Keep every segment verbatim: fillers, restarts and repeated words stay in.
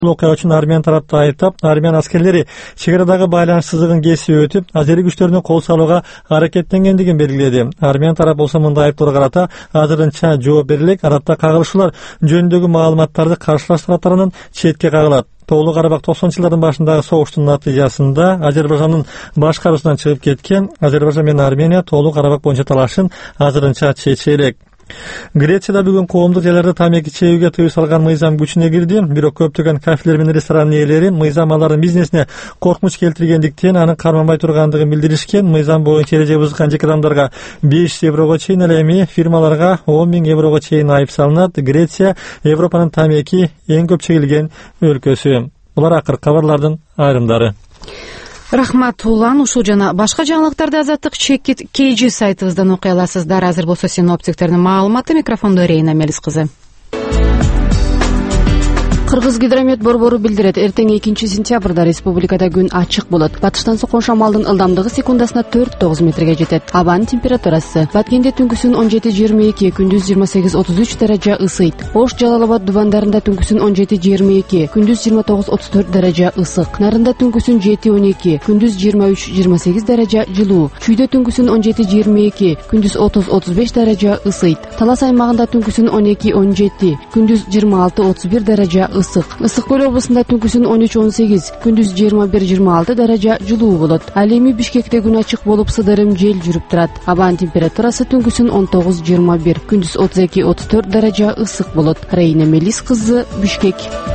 окуя үчүн Армян тарапты айыптап, Армян аскерлери чек арадагы байланыш сызыгын кесип өтүп, азери күчтөрүнө кол салууга аракеттенгендигин белгиледи. Армян тарап болсо мындай айыптоого карата азырынча жооп бере элек, аратта кагылышуулар жөнүндөгү маалыматтарды каршылаштыруу тарабынан четке кагылат. Тоолуу Карабак токсонунчу жылдардын башындагы согуштун натыйжасында Азербайжандын башкаруусунан чыгып кеткен Азербайжан менен Армения Тоолуу Карабак боюнча талашын азырынча чече элек. Грецияда бүгүн коомдук жерлерде тамеки чегүүгө тыюу салган мыйзам күчүнө кирди. Бирок көптөгөн кафелер менен ресторан ээлери мыйзам алардын бизнесине коркунуч келтиргендиктен аны карманбай тургандыгын билдиришкен. Мыйзам боюнча эреже бузган жеке адамдарга беш жүз еврого чейин, ал эми фирмаларга он миң еврого чейин айып салынат. Греция Европанын тамеки эң көп чегилген өлкөсү. Булар акыркы кабарлардын айрымдары. Рахмат Улан, ушул жана башка жаңылыктарды Азаттык чекит кей жи сайтыбыздан окуй аласыздар. Азыр болсо синоптиктердин маалыматы. Микрофондо Рейна Мелис кызы. Кыргыз гидромет борбору билдирет, эртең экинчи сентябрда республикада күн ачык болот. Батыштан соккон шамалдын ылдамдыгы секундасына төрт тогуз метрге жетет. Абанын температурасы Баткенде түнкүсүн он жети жыйырма эки, күндүз жыйырма сегиз отуз үч даража ысыйт. Ош, Жалал-Абад, Дубандарында түнкүсүн он жети жыйырма эки, күндүз жыйырма тогуз отуз төрт даража ысык. Нарында түнкүсүн жети он эки, күндүз жыйырма үч жыйырма сегиз даража жылуу. Чүйдө түнкүсүн он жети жыйырма эки, күндүз отуз отуз беш даража ысыйт. Талас аймагында түнкүсүн он эки он жети, күндүз жыйырма алты отуз бир даража ысык. Ысык көл облусунда түнкүсүн он үч он сегиз, күндүз жыйырма бир жыйырма алты даража жылуу болот. Ал эми Бишкекте күн ачык болуп, сыдырым жел жүрүп турат. Абанын температурасы түнкүсүн он тогуз жыйырма бир, күндүз отуз эки отуз төрт даража ысык болот. Рейна Мелис кызы, Бишкек.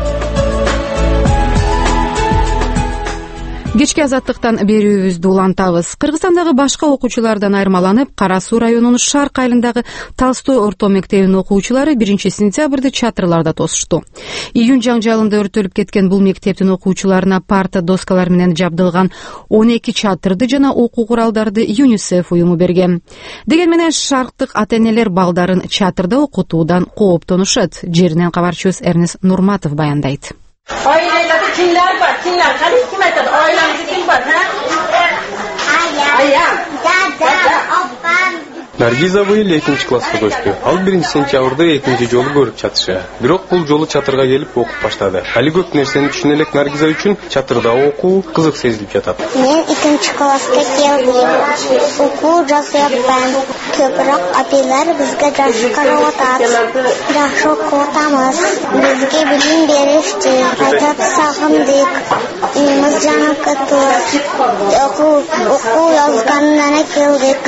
Кечки Азаттыктан берүүбүздү улантабыз. Кыргызстандагы башка окуучулардан айырмаланып, Кара Суу районунун Шарк айылындагы Толстой орто мектебинин окуучулары биринчи сентябрда чатырларда тосушту. Июнь жаңжалында өртөлүп кеткен бул мектептин окуучуларына парта доскалар менен жабдылган он эки чатырды жана окуу куралдарды ЮНИСЕФ уюму берген. Деген менен шарктык ата-энелер балдарын чатырда окутуудан кооптонушат. Жеринен кабарчыбыз Эрнес Нурматов баяндайт. Ailelerde kimler var? Kimler? Hani kim eder? Ailemizde kim var? Ha? Ayam. Ayam. Dada. Abam. Наргиза быйыл экинчи класска көчтү. Ал биринчи сентябрда экинчи жолу көрүп чатышы. Бирок бул жолу чатырга келип окуп баштады. Али көп нерсени түшүнө элек Наргиза үчүн чатырда окуу кызык сезилип жатат. Мен экинчи класска келдим. Окуу жазыптан. Көбүрөөк апайлар бизге жакшы карап атат. Жакшы окуп атабыз. Бизге билим беришти. Айтат сагындык. Үйүбүз жана кытыбыз. Окуу окуу жазгандан келдик.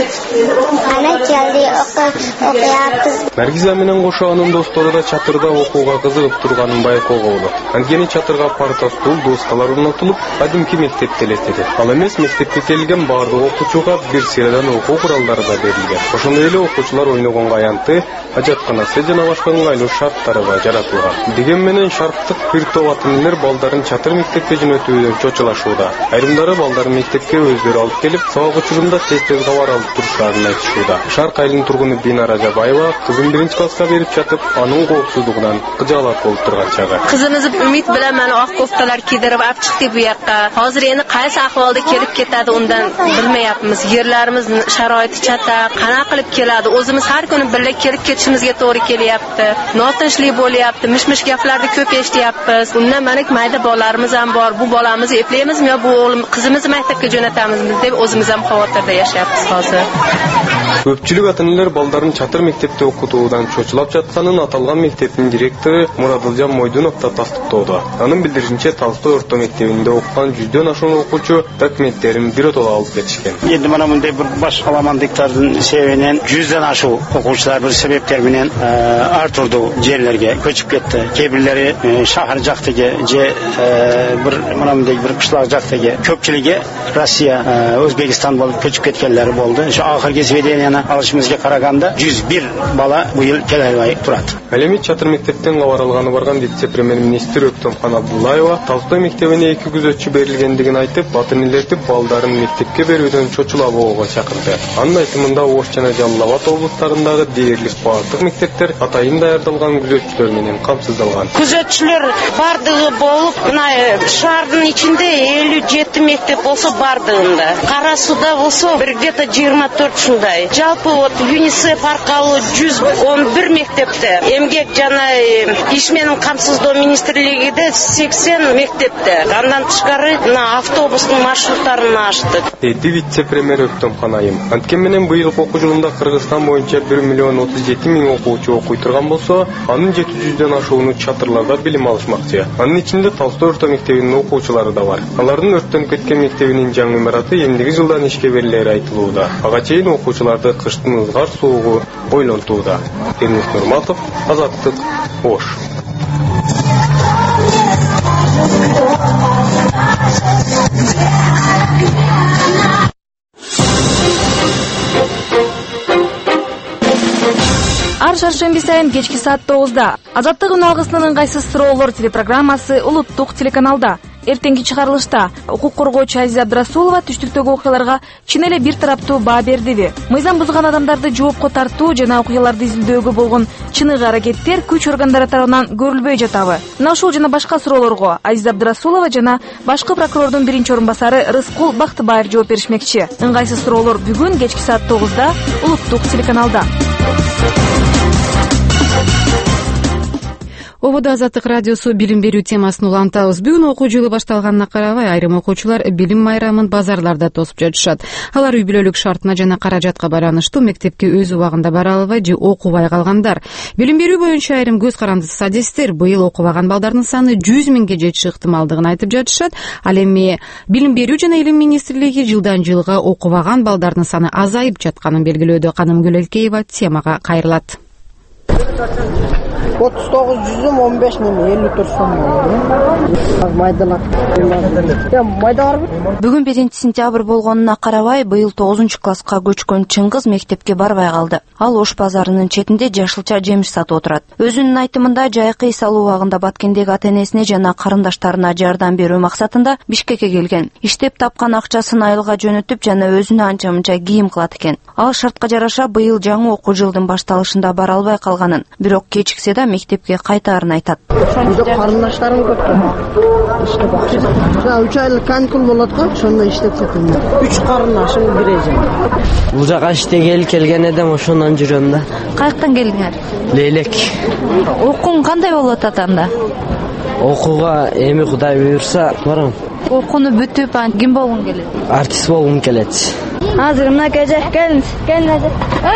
Наргиза менен кошо анын достору да чатырда окууга кызыгып турганын байкоого болот. Анткени чатырга парта, стул, доскалар орнотулуп, кадимки мектепти элестетет. Ал эмес, мектепке келген баардык окуучуга бир сыйрадан окуу куралдары да берилген. Ошондой эле окуучулар ойногонго аянты, ажатканасы жана башка ыңгайлуу шарттары да жаратылган. Деген менен шарттык бир топ ата-энелер балдарын чатыр мектепке жөнөтүүдөн чочулашууда. Айрымдары балдарын мектепке өздөрү алып келип, сабак учурунда тез-тез кабар алып туруштарын айтышууда. Шарк айылынын тургуну Бинара Жабаева кызын биринчи класска берип жатып, анын коопсуздугунан кыжаалат болуп турган чагы. Кызыбыз үмүт менен мени ак кофталар кийдирип алып чыкты бу жакка. Азыр эми кайсы акыбалда келип кетади ундан билмейапмыз. Жерлерimiz sharoiti chata, qana qilib keladi. O'zimiz har kuni birga kelib ketishimizga to'g'ri kelyapti. Notinchlik bo'lyapti, mish-mish gaplarni ko'p eshityapmiz. Undan manik mayda bolalarimiz ham bor. Bu bolamizni eplaymizmi yo bu o'g'lim qizimizni maktabga jo'natamizmi deb o'zimiz ham xavotirda yashayapmiz hozir. Көпчүлүк ата-энелер балдарын чатыр мектепте окутуудан чочулап жатканын аталган мектептин директору Мурадылжан Мойдунов да тастыктоодо. Анын билдиришинче, Толстой орто мектебинде окуган жүздөн ашуун окуучу документтерин биротоло алып кетишкен. Эми мына мындай бир баш каламандыктардын себебинен жүздөн ашуу окуучулар бир себептер менен ар турдуу жерлерге көчүп кетти. Кээ бирлери шаар жактыга же бир мына мындай бир кышлак жактыга, көпчүлүгү Россия, Өзбекстан болуп көчүп кеткендери болду. Ошо акыркы сведенияны алышыбызга караганда жүз бир бала быйыл келе албай турат. Ал эми чатыр мектептен кабар алганы барган вице-премьер-министр Өктөмхан Абдуллаева Толстой мектебине эки күзөтчү берилгендигин айтып, ата-энелерди балдарын мектепке берүүдөн чочулабоого чакырды. Анын айтымында Ош жана Жалал-Абад облустарындагы дээрлик бардык мектептер атайын даярдалган күзөтчүлөр менен камсыздалган. Күзөтчүлөр бардыгы окуучу болуп, мына шаардын ичинде элүү жети мектеп болсо бардыгында. Кара Сууда болсо где-то жыйырма төрт ушундай. Жалпы вот ЮНИСЕФ аркылуу жүз он бир мектепте, эмгек жана иш менен камсыздоо министрлигиде сексен мектепте. Андан тышкары мына автобустун маршруттарын ачтык. Деди вице-премьер Өктөм Канайым. Анткени менен быйылкы окуу жылында Кыргызстан боюнча бир миллион отуз жети миң окуучу окуй турган болсо, анын жети жүздөн ашууну чатырларда билим алышмакчы. Анын ичинде Талстой орто мектебинин окуучулары да бар. Алардын өрттөнүп кеткен мектебинин жаңы имараты эмдиги жылдан ишке берилери айтылууда. Ага чейин окуучуларды кыштын ызгар суугу ойлонтууда. Эрнис Нурматов, Азаттык, Ош. Ар шаршемби сайын кечки саат тогузда Азаттык үн алгысынын ыңгайсыз суроолор телепрограммасы улуттук телеканалда. Эртеңки чыгарылышта укук коргоочу Азиза Абдрасулова түштүктөгү окуяларга чын эле бир тараптуу баа бердиби? Мыйзам бузган адамдарды жоопко тартуу жана окуяларды изилдөөгө болгон чыныгы аракеттер күч органдары тарабынан көрүлбөй жатабы? Мына ушул жана башка суроолорго Азиза Абдрасулова жана башкы прокурордун биринчи орун басары Рыскул Бактыбаев жооп беришмекчи. Ыңгайсыз суроолор бүгүн кечки саат тогузда улуттук телеканалда. Ободо Азаттык радиосу билим берүү темасын улантабыз. Бүгүн окуу жылы башталганына карабай, айрым окуучулар билим майрамын базарларда тосуп жатышат. Алар үй бүлөлүк шартына жана каражатка байланыштуу мектепке өз убагында бара албай же окубай калгандар. Билим берүү боюнча айрым көз карандысыз адистер быйыл окубаган балдардын саны жүз миңге жетиши ыктымалдыгын айтып жатышат. Ал эми билим берүү жана илим министрлиги жылдан жылга окубаган балдардын саны азайып жатканын белгилөөдө. Каным Гүлөлкеева темага кайрылат. отуз тогуз жүз он беш миң элүү төрт сом майдалат. Майда барбы? Бүгүн биринчи сентябрь болгонуна карабай, быйыл тогузунчу класска көчкөн Чыңгыз мектепке барбай калды. Ал Ош базарынын четинде жашылча жемиш сатып отурат. Өзүнүн айтымында жайкы эс алуу убагында Баткендеги ата-энесине жана карындаштарына жардам берүү максатында Бишкекке келген. Иштеп тапкан акчасын айылга жөнөтүп жана өзүнө анча-мынча кийим кылат экен. Ал шартка жараша быйыл жаңы окуу жылдын башталышында бара албай калганын, бирок кечиксе да мектепке кайтаарын айтат. Карындаштарым көп. Иштеп акча. үч айлык каникул болот го, ошондо иштеп жатам. үч карындашым бир эже. Бул жака иштегели келген эдим, ошондон жүрөм да. Каяктан келдиңер? Лейлек. Окуң кандай болуп атат анда? Окууга эми Кудай буйрса барам. Окууну бүтүп ким болгуң келет? Артист болгум келет. Азыр мына кеже келиңиз, келиңиз.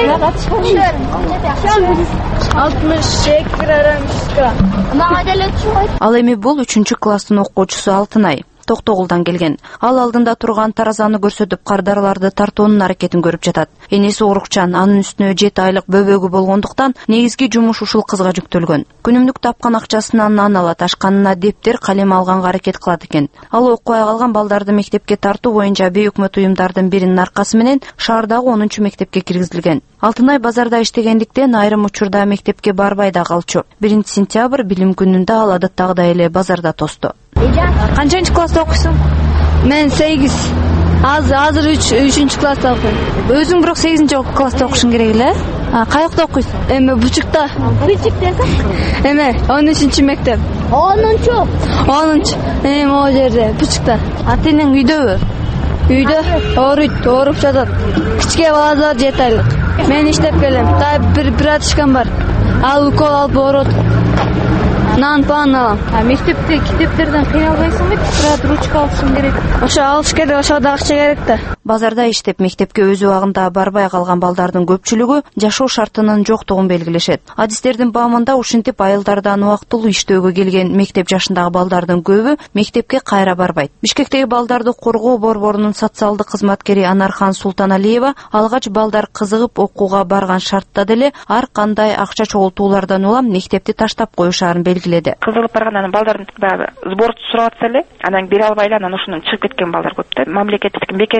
алтымыш эки грамм. Мага деле чуйт. Ал эми бул үчүнчү класстын окуучусу Алтынай. Токтогулдан келген. Ал алдында турган таразаны көрсөтүп кардараларды тартуунун аракетин көрүп жатат. Энеси урукчан, анын үстүнө жети айлык бөбөгү болгондуктан негизги жумуш ушул кызга жүктөлгөн. Күнүмдүк тапкан акчасынан нан алат, ашканына дептер, калем алганга аракет кылат экен. Ал окубай калган балдарды мектепке тартуу боюнча бейөкмөт уюмдардын биринин аркасы менен шаардагы онунчу мектепке киргизилген. Алтынай базарда иштегендиктен айрым учурда мектепке барбай да калчу. биринчи сентябрь билим күнүндө ал адаттагыдай эле базарда тосту. Канчанчы класста окуйсуң? Мен сегиз. Азыр азыр үчүнчү класста окуйм. Өзүң бирок сегизинчи класста окушуң керек эле? Каякта окуйсуң? Эми Бучукта. Бучукта? Эме он үчүнчү мектеп. онунчу? онунчу. Эми могу жерде Бучукта. Атенең үйдөбү? Үйдө ооруйт, ооруп жатат. Кичке балдар жети айлык. Мен иштеп келем. Да бир братишкам бар. Ал укол алып оорот. Нан пан алам. А мектепте китептерден кыйналбайсыңбы? Тетрадь, ручка алышың керек. Ошо алыш керек, ошо да акча керек да. Базарда иштеп мектепке өз убагында барбай калган балдардын көпчүлүгү жашоо шартынын жоктугун белгилешет. Адистердин баамында ушинтип айылдардан убактылуу иштөөгө келген мектеп жашындагы балдардын көбү мектепке кайра барбайт. Бишкектеги балдарды коргоо борборунун социалдык кызматкери Анархан Султаналиева алгач балдар кызыгып окууга барган шартта деле ар кандай акча чогултуулардан улам мектепти таштап коюшаарын белгиледи. Кызыгып баргандан балдардын баягы сбор сурап атса эле, анан бере албай эле анан ушунун чыгып кеткен балдар көп да. Мамлекеттик бекер деп коет,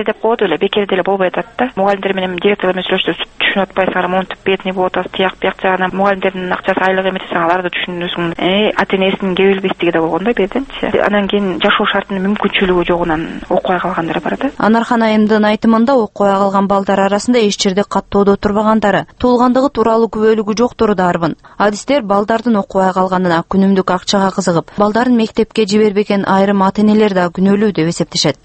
болду эле, бекер деле болбой атат да. Мугалимдер менен директор менен сүйлөштүр, түшүнүп атпайсыңар, монтип бетине болуп атасыз, тияк бияк жагынан мугалимдердин акчасы айлык эмес, аларды түшүнүсүң. Э, ата энесинин кебилбестиги да болгон да беденчи. Анан кийин жашоо шартынын мүмкүнчүлүгү жогунан окубай калгандар бар да. Анархан айымдын айтымында окубай калган балдар арасында эч жерде каттоодо турбагандары, туулгандыгы тууралуу күбөлүгү жоктору да арбын. Адистер балдардын окубай калганына күнүмдүк акчага кызыгып, балдарын мектепке жибербеген айрым ата энелер да күнөөлүү деп эсептешет.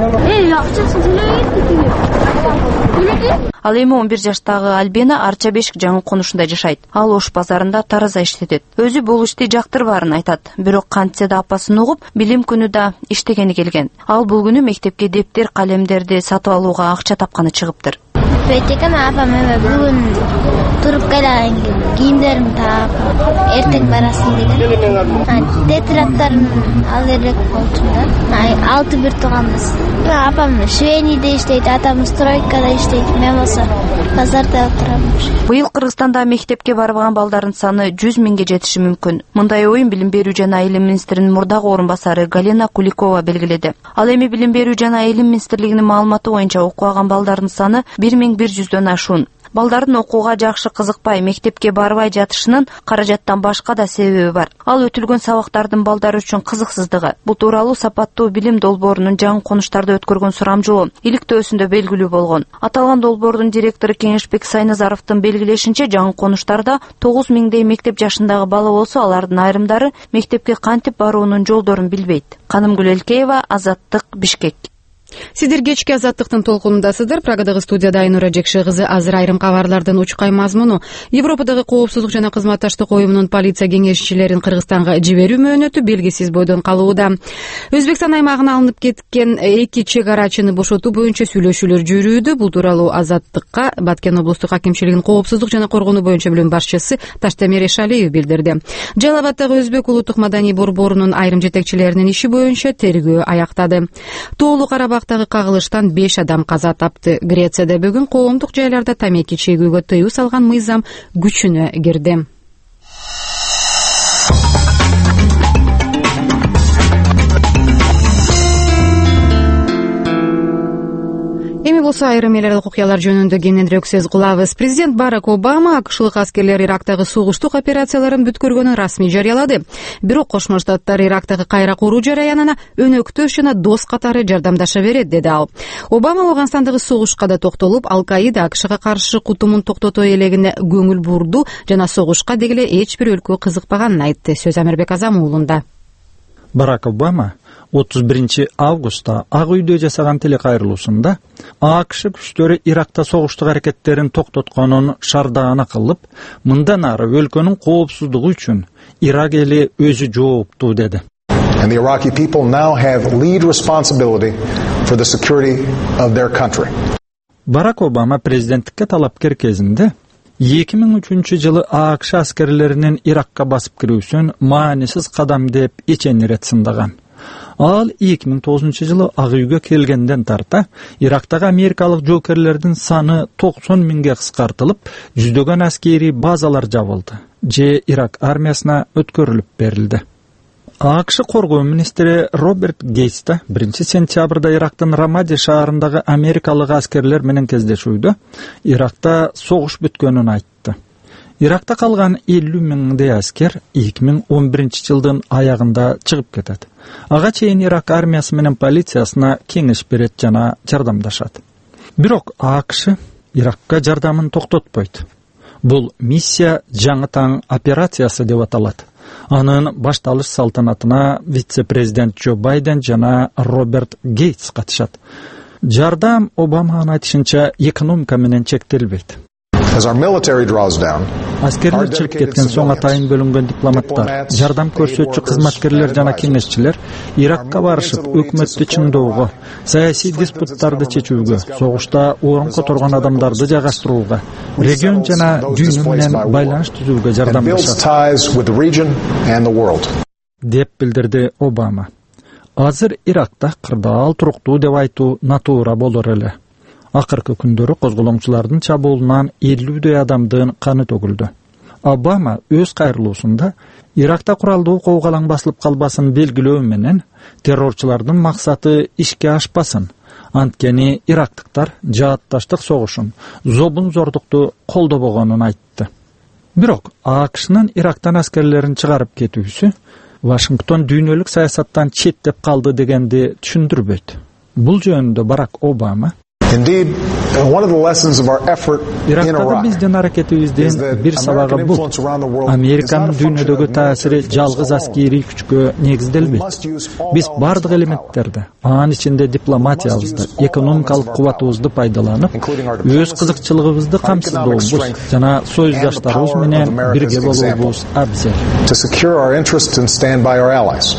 Ал эми он бир жаштагы Альбина Арча Бешик жаңы конушунда жашайт. Ал Ош базарында тараза иштетет. Өзү бул ишти жактырбаарын айтат. Бирок кантсе да апасын угуп, билим күнү да иштегени келген. Ал бул күнү мектепке дептер, калемдерди сатып алууга акча тапканы чыгыптыр. Бетекем апам эме бүгүн туруп келайын, кийимдеримди таап, эртең барасың деген. Тетрадтарын ал элек болчу да. Алты бир тууганбыз. Апам швейниде иштейт, атам стройкада иштейт, мен болсо базарда отурам. Быйыл Кыргызстанда мектепке барбаган балдардын саны жүз миңге жетиши мүмкүн. Мындай оюн билим берүү жана илим министринин мурдагы орун басары Галина Куликова белгиледи. Ал эми билим берүү жана илим министрлигинин маалыматы боюнча окубаган балдардын саны бир миң бир жүздөн ашуун. Балдардын окууга жакшы кызыкпай, мектепке барбай жатышынын каражаттан башка да себеби бар. Ал өтүлгөн сабактардын балдар үчүн кызыксыздыгы. Бул тууралуу Сапаттуу билим долбоорунун жаңы конуштарда өткөргөн сурамжылоо иликтөөсүндө белгилүү болгон. Аталган долбоордун директору Кеңешбек Сайназаровдун белгилешинче, жаңы конуштарда тогуз миңдей мектеп жашындагы бала болсо, алардын айрымдары мектепке кантип баруунун жолдорун билбейт. Канымгүл Элкеева, Азаттык, Бишкек. Сиздер кечки Азаттыктын толкунундасыздар. Прагадагы студияда Айнура Жекши кызы. Азыр айрым кабарлардын учкай мазмуну. Европадагы коопсуздук жана кызматташтык уюмунун полиция кеңешчилерин Кыргызстанга жиберүү мөөнөтү белгисиз бойдон калууда. Өзбекстан аймагына алынып кеткен эки чек арачыны бошотуу боюнча сүйлөшүүлөр жүрүүдө. Бул тууралуу Азаттыкка Баткен облустук акимчилигинин коопсуздук жана коргонуу боюнча бөлүм башчысы Таштемир Эшалиев билдирди. Жалал Абаддагы Өзбек улуттук маданий борборунун айрым жетекчилеринин иши боюнча тергөө аяктады. Тоолуу Карабак кагылыштан беш адам каза тапты. Грецияда бүгүн коомдук жайларда тамеки чегүүгө тыюу салган мыйзам күчүнө кирди. Эми болсо айрым эл аралык окуялар жөнүндө кененирээк сөз кылабыз. Президент Барак Обама акшылык аскерлер Ирактагы согуштук операцияларын бүткөргөнүн расмий жарыялады. Бирок Кошмо Штаттар Ирактагы кайра куруу жараянына өнөктөш жана дос катары жардамдаша берет, деди ал. Обама Афганстандагы согушка да токтолуп, Ал-Каида АКШга каршы кутумун токтото элегине көңүл бурду жана согушка дегеле эч бир өлкө кызыкпаганын айтты. Сөз Амирбек Азам уулунда. Барак Обама отуз биринчи августта Ак үйдө жасаган телекайрылуусунда АКШ күчтөрү Иракта согуштук аракеттерин токтотконун шардагана кылып, мындан ары өлкөнүн коопсуздугу үчүн Ирак эли өзү жооптуу деди. And the Iraqi people now have lead responsibility for the security of their country. Барак Обама президенттикке талапкер кезинде эки миң үчүнчү жылы АКШ аскерлеринин Иракка басып кирүүсүн маанисиз кадам деп ичени ирет сындаган. Ал эки миң тогузунчу жылы Ак үйгө келгенден тарта Ирактагы америкалык жоокерлердин саны токсон миңге кыскартылып, жүздөгөн аскери базалар жабылды же Ирак армиясына өткөрүлүп берилди. АКШ коргоо министри Роберт Гейтс биринчи сентябрда Ирактын Рамади шаарындагы америкалык аскерлер менен кездешүүдө Иракта согуш бүткөнүн айтты. Иракта калган элүү миңдей аскер эки миң он биринчи жылдын аягында чыгып кетет. Ага чейин Ирак армиясы менен полициясына кеңеш берет жана жардамдашат. Бирок АКШ Иракка жардамын токтотпойт. Бул миссия жаңы таң операциясы деп аталат. Анын башталыш салтанатына вице-президент Джо Байден жана Роберт Гейтс катышат. Жардам Обаманын айтышынча экономика менен чектелбейт. Аскерлер чыгып кеткен соң атайын бөлүнгөн дипломаттар, жардам көрсөтчү кызматкерлер жана кеңешчилер Иракка барышып, өкмөттү чыңдоого, саясий диспуттарды чечүүгө, согушта орун которгон адамдарды жайгаштырууга, регион жана дүйнө менен байланыш түзүүгө жардамдашат, деп билдирди Обама. Азыр Иракта кырдаал туруктуу деп айтуу натуура болор эле. Акыркы күндөрү козголоңчулардын чабуулунан элүүдөй адамдын каны төгүлдү. Обама өз кайрылуусунда Иракта куралдуу коогалаң басылып калбасын белгилөө менен террорчулардын максаты ишке ашпасын, Анткени ирактыктар жаатташтык согушун, зобун зордукту колдобогонун айтты. Бирок АКШнын Ирактан аскерлерин чыгарып кетүүсү Вашингтон дүйнөлүк саясаттан четтеп калды дегенди түшүндүрбөйт. Бул жөнүндө Барак Обама Indeed, one of the lessons of our effort in Iraq биздин аракетибиздин бир сабагы бул. Американын дүйнөдөгү таасири жалгыз аскерий күчкө негизделбейт. Биз бардык элементтерди, анын ичинде дипломатиябызды, экономикалык кубатыбызды пайдаланып, өз кызыкчылыгыбызды камсыздообуз жана союздаштарыбыз менен бирге болуубуз абзел. To secure our interests and stand by our allies.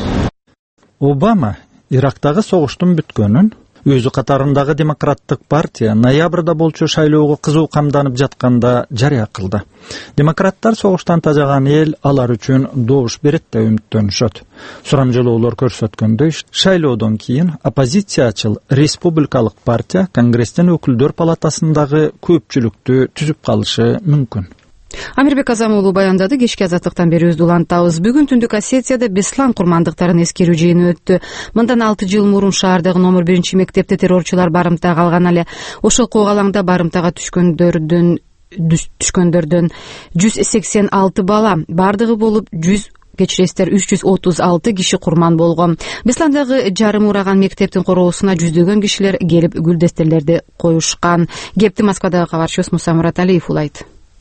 Обама Ирактагы согуштун бүткөнүн өзү катарындагы демократтык партия ноябрда болчу шайлоого кызуу камданып жатканда жарыя кылды. Демократтар согуштан тажаган эл алар үчүн добуш берет деп үмүттөнүшөт. Сурамжылоолор көрсөткөндөй, шайлоодон кийин оппозициячыл республикалык партия Конгресстен өкүлдөр палатасындагы көпчүлүктү түзүп калышы мүмкүн. Амирбек Азам уулу баяндады. Кечки азаттыктан бери өз улантабыз. Бүгүн Түндүк Осетияда Беслан курмандыктарын эскерүү жыйыны өттү. Мындан алты жыл мурун шаардагы номер биринчи мектепте террорчулар барымтага алган эле. Ошол коогалаңда барымтага түшкөндөрдүн түшкөндөрдөн жүз сексен алты бала, бардыгы болуп жүз кечиресиздер үч жүз отуз алты киши курман болгон. Бесландагы жарым ураган мектептин короосуна жүздөгөн кишилер келип гүлдестелерди коюшкан. Кепти Москвадагы кабарчыбыз Муса Мураталиев улайт.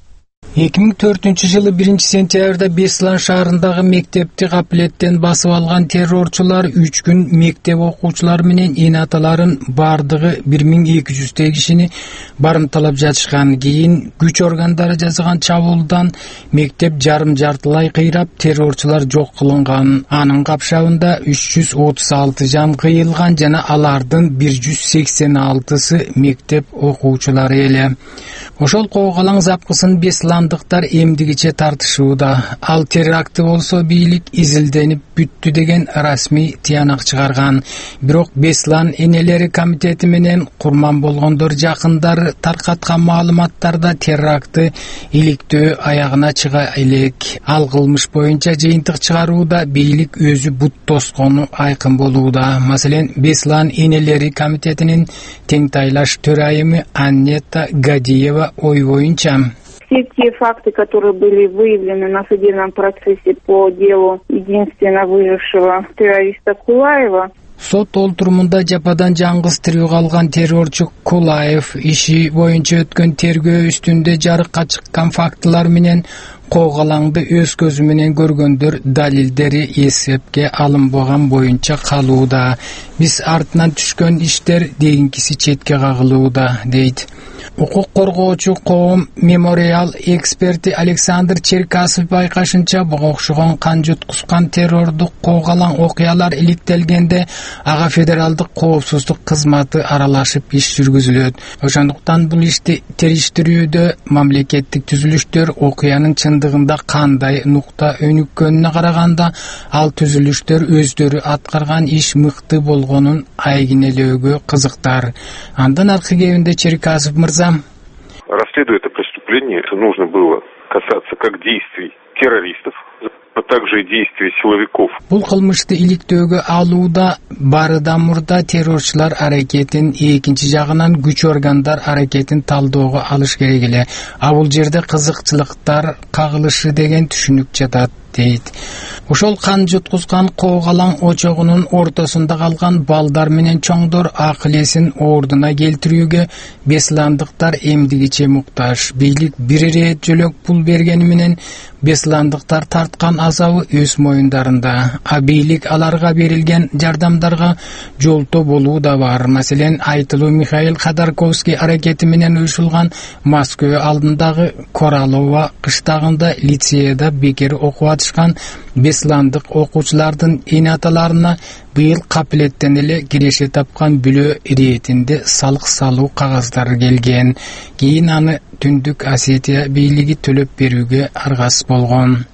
эки миң төртүнчү жылы биринчи сентябрда Беслан шаарындагы мектепти капилеттен басып алган террорчулар үч күн мектеп окуучулары менен эне аталарын бардыгы бир миң эки жүздөй кишини барымталап жатышкан. Кийин күч органдары жасаган чабуулдан мектеп жарым жартылай кыйрап, террорчулар жок кылынган. Анын капшабында үч жүз отуз алты жан кыйылган жана алардын бир жүз сексен алтысы мектеп окуучулары эле. Ошол коогалаң запкысын бесландыктар эмдигиче тартышууда. Ал теракты болсо бийлик изилденип бүттү деген расмий тыянак чыгарган. Бирок Беслан энелери комитети менен курман болгондор жакындары таркаткан маалыматтарда теракты иликтөө аягына чыга элек. Ал кылмыш боюнча жыйынтык чыгарууда бийлик өзү бут тоскону айкын болууда. Маселен, Беслан энелери комитетинин теңтайлаш төрайымы Аннета Гадиева ой боюнча: все те факты, которые были выявлены на судебном процессе по делу единственно выжившего террориста Кулаева. Сот олтурумунда жападан жаңгыз тирүү калган террорчу Кулаев иши боюнча өткөн тергөө үстүндө жарыкка чыккан фактылар менен коогалаңды өз көзү менен көргөндөр далилдери эсепке алынбаган боюнча калууда. Биз артынан түшкөн иштер дегенкиси четке кагылууда, дейт. Укук коргоочу коом мемориал эксперти Александр Черкасов байкашынча, буга окшогон кан жуткускан террордук коогалаң окуялар иликтелгенде ага федералдык коопсуздук кызматы аралашып иш жүргүзүлөт. Ошондуктан бул ишти териштирүүдө мамлекеттик түзүлүштөр окуянын чындыгында кандай нукта өнүккөнүнө караганда, ал түзүлүштөр өздөрү аткарган иш мыкты болгонун айгинелөөгө кызыктар. Андан аркы кебинде Черкасов мырза: расследуя это преступление, нужно было касаться как действий террористов, а также и действий силовиков. Бул кылмышты иликтөөгө алууда барыдан мурда террорчулар аракетин, экинчи жагынан күч органдар аракетин талдоого алыш керек эле. А бул жерде кызыкчылыктар кагылышы деген түшүнүк жатат, дейт. Ошол кан жуткузган коогалаң очогунун ортосунда калган балдар менен чоңдор акыл эсин ордуна келтирүүгө бесландыктар эмдигиче муктаж. Бийлик бир ирет жөлөк пул бергени менен бесландыктар тарткан азабы өз моюндарында. А бийлик аларга берилген жардамдарга жолтоо болуу да бар. Маселен, айтылуу Михаил Ходорковский аракети менен уюшулган Москва алдындагы Коралова кыштагында лицейда бекер окуп атышкан бесландык окуучулардын эне аталарына быйыл капилеттен эле киреше тапкан бүлө иретинде салык салуу кагаздары келген. Кийин аны Түндүк Осетия бийлиги төлөп берүүгө аргасыз болгон.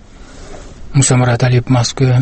Муса Мураталиев, Москва.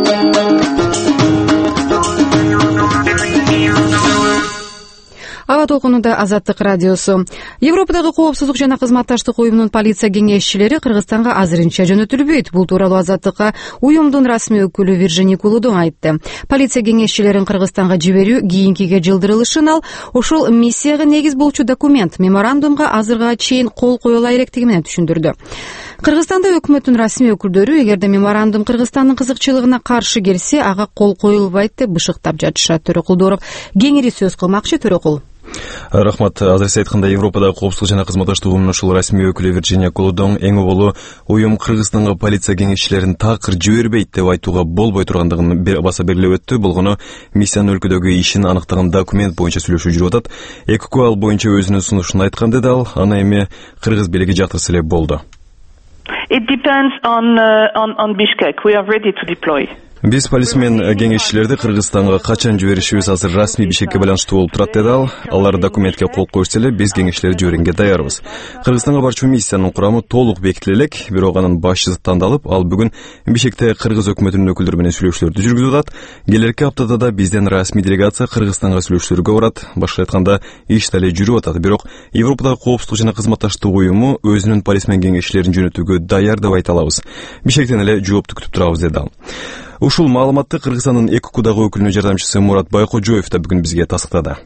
Аба толкунунда Азаттык радиосу. Европадагы коопсуздук жана кызматташтык уюмунун полиция кеңешчилери Кыргызстанга азырынча жөнөтүлбөйт. Бул тууралуу Азаттыкка уюмдун расмий өкүлү Виржини Кулудоң айтты. Полиция кеңешчилерин Кыргызстанга жиберүү кийинкиге жылдырылышын, ал ошол миссияга негиз болчу документ меморандумга азырга чейин кол коюла электиги менен түшүндүрдү. Кыргызстанда өкмөттүн расмий өкүлдөрү эгерде меморандум Кыргызстандын кызыкчылыгына каршы келсе, ага кол коюлбайт деп бышыктап жатышат. Төрөкул Дооров кеңири сөз кылмакчы. Төрөкул. Рахмат. Азыркы айтканда Европадагы коопсуздук жана кызматташтык уюмунун ушул расмий өкүлү Виржиния Кулудоң эң оболу уюм Кыргызстанга полиция кеңешчилерин такыр жибербейт деп айтууга болбой тургандыгын баса белгилеп өттү. Болгону миссиянын өлкөдөгү ишин аныктаган документ боюнча сүйлөшүү жүрүп атат. ЭКК ал боюнча өзүнүн сунушун айткан деди ал. Аны эми кыргыз бийлиги жактырса эле болду. It depends on, uh, on, on Bishkek. We are ready to deploy. Биз полисмен кеңешчилерди Кыргызстанга качан жиберишибиз азыр расмий Бишкекке байланыштуу болуп турат деди ал. Алар документке кол коюшса эле биз кеңешчилерди жибергенге даярбыз. Кыргызстанга барчу миссиянын курамы толук бекитиле элек, бирок анын башчысы тандалып, ал бүгүн Бишкекте кыргыз өкмөтүнүн өкүлдөрү менен сүйлөшүүлөрдү жүргүзүп атат. Келерки аптада да бизден расмий делегация Кыргызстанга сүйлөшүүлөргө барат. Башка айтканда, иш дале жүрүп атат, бирок Европадагы коопсуздук жана кызматташтык уюму өзүнүн полисмен кеңешчилерин жөнөтүүгө даяр деп айта алабыз. Бишкектен эле жоопту күтүп турабыз деди ал. Ушул маалыматты Кыргызстандын ЭККдагы өкүлүнүн жардамчысы Мурат Байкожоев да бүгүн бизге тастыктады.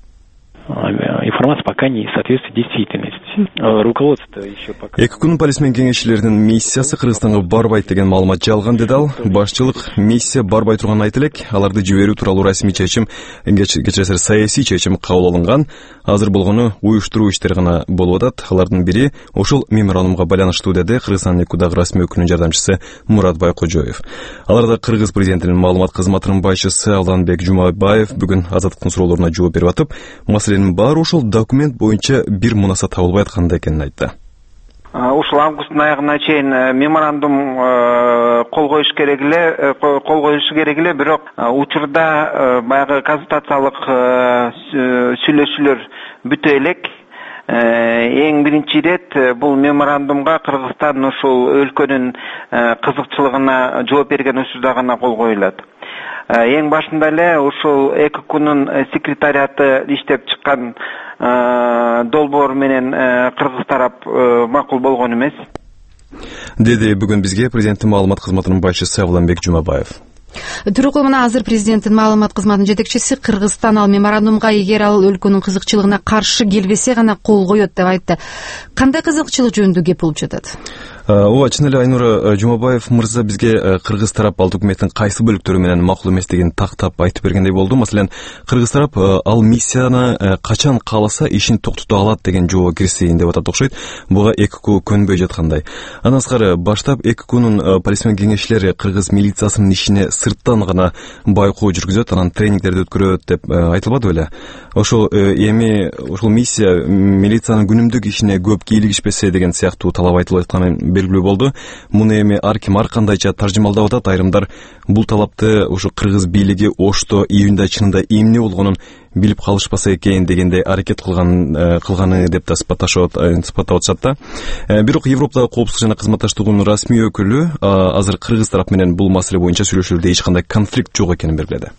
Информация пока не соответствует действительности. Руководство еще пока. ЭККнын полисмен кеңешчилеринин миссиясы Кыргызстанга барбайт деген маалымат жалган деди ал. Башчылык миссия барбай турганын айтып элек, аларды жиберүү тууралуу расмий чечим, кечиресиз саясий чечим кабыл алынган. Азыр болгону уюштуруу иштери гана болуп атат. Алардын бири ошол меморандумга байланыштуу деди Кыргызстандын ЭККдагы расмий өкүлүнүн жардамчысы Мурат Байкожоев. Аларда Кыргыз президентинин маалымат кызматынын башчысы Алданбек Жумабаев бүгүн Азаттыктын суроолоруна жооп берип атып, маселенин баары ошол документ боюнча бир мунаса табылбай атканда экенин айтты. Ушул августтун аягына чейин меморандум кол коюш керек эле, кол коюшу керек эле, бирок учурда баягы консультациялык сүйлөшүүлөр бүтө элек. Эң биринчи ирет бул меморандумга Кыргызстан ушул өлкөнүн кызыкчылыгына жооп берген учурда гана кол коюлат. Эң башында эле ушул ЭККнын секретариаты иштеп чыккан долбоор менен кыргыз тарап макул болгон эмес, деди бүгүн бизге президенттин маалымат кызматынын башчысы Алданбек Жумабаев. Түрөкул мына азыр президенттин маалымат кызматынын жетекчиси Кыргызстан ал меморандумга эгер ал өлкөнүн кызыкчылыгына каршы келбесе гана кол коет деп айтты. Кандай кызыкчылык жөнүндө кеп болуп жатат? Ооба, чын эле Айнура Жумабаев мырза бизге кыргыз тарап ал документтин кайсы бөлүктөрү менен макул эместигин тактап айтып бергендей болду. Маселен, кыргыз тарап ал миссияны качан кааласа ишин токтото алат деген жообо кирсейин деп атат окшойт. Буга ЭКК көнбөй жаткандай. Андан сырткары баштап ЭККнын полисмен кеңешчилери кыргыз милициясынын ишине сырттан гана байкоо жүргүзөт, анан тренингдерди өткөрөт деп айтылбады беле? Ошол эми ушул миссия милициянын күнүмдүк ишине көп кийлигишпесе деген сыяктуу талап айтылып атканы белгилүү болду. Муну эми ар ким ар кандайча таржымалдап атат. Айрымдар бул талапты ушу кыргыз бийлиги Ошто июнда чынында эмне болгонун билип калышпаса экен дегенде аракет кылган кылганы деп да сыпатташып атышат да. Бирок Европадагы коопсуздук жана кызматташтык уюмунун расмий өкүлү азыр кыргыз тарап менен бул маселе боюнча сүйлөшүүлөрдө эч кандай конфликт жок экенин белгиледи.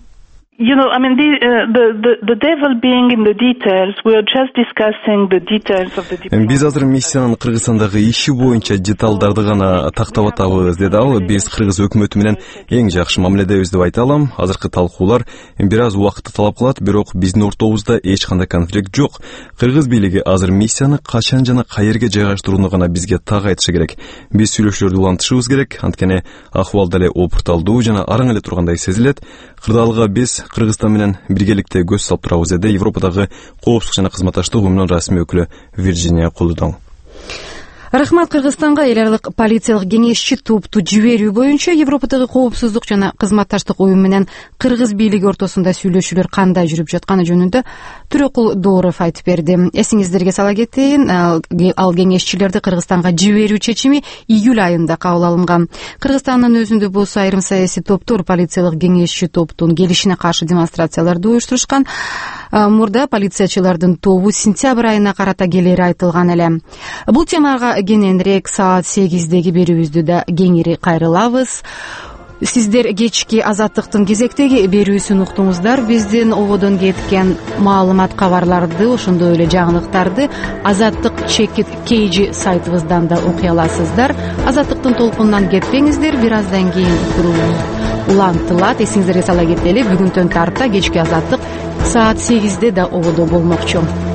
You know, I mean, the, uh, the, the, the devil being in the details, we are just discussing the details of the diplomacy. Биз азыр миссиянын Кыргызстандагы иши боюнча деталдарды гана тактап атабыз, деди ал. Биз кыргыз өкмөтү менен эң жакшы мамиледебиз деп айта алам. Азыркы талкуулар бир аз убакытты талап кылат, бирок биздин ортобузда эч кандай конфликт жок. Кыргыз бийлиги азыр миссияны качан жана каерге жайгаштырууну гана бизге так айтышы керек. Биз сүйлөшүүлөрдү улантышыбыз керек, анткени акыбал деле опурталдуу жана араң эле тургандай сезилет. Кырдаалга биз Кыргызстан менен биргеликте көз салып турабыз, деди Европадагы коопсуздук жана кызматташтык уюмунун расмий өкүлү Виржиния Кулудоң. Рахмат. Кыргызстанга эл аралык полициялык кеңешчи топту жиберүү боюнча Европадагы коопсуздук жана кызматташтык уюм менен кыргыз бийлиги ортосунда сүйлөшүүлөр кандай жүрүп жатканы жөнүндө Түрөкул Дооров айтып берди. Эсиңиздерге сала кетейин, ал кеңешчилерди Кыргызстанга жиберүү чечими июль айында кабыл алынган. Кыргызстандын өзүндө болсо айрым саясий топтор полициялык кеңешчи топтун келишине каршы демонстрацияларды уюштурушкан. Мурда полициячылардын тобу сентябрь айына карата келери айтылган эле. Бул темага кененирээк саат сегиздеги берүүбүздү да кеңири кайрылабыз. Сиздер кечки Азаттыктын кезектеги берүүсүн уктуңуздар. Биздин ободон кеткен маалымат кабарларды, ошондой эле жаңылыктарды Азаттык чекит кейжи сайтыбыздан да окуй аласыздар. Азаттыктын толкунунан кетпеңиздер. Бир аздан кийин улантылат. Эсиңиздерге сала кетели, бүгүнтөн тарта кечки Азаттык саат сегизде да ободо болмокчу.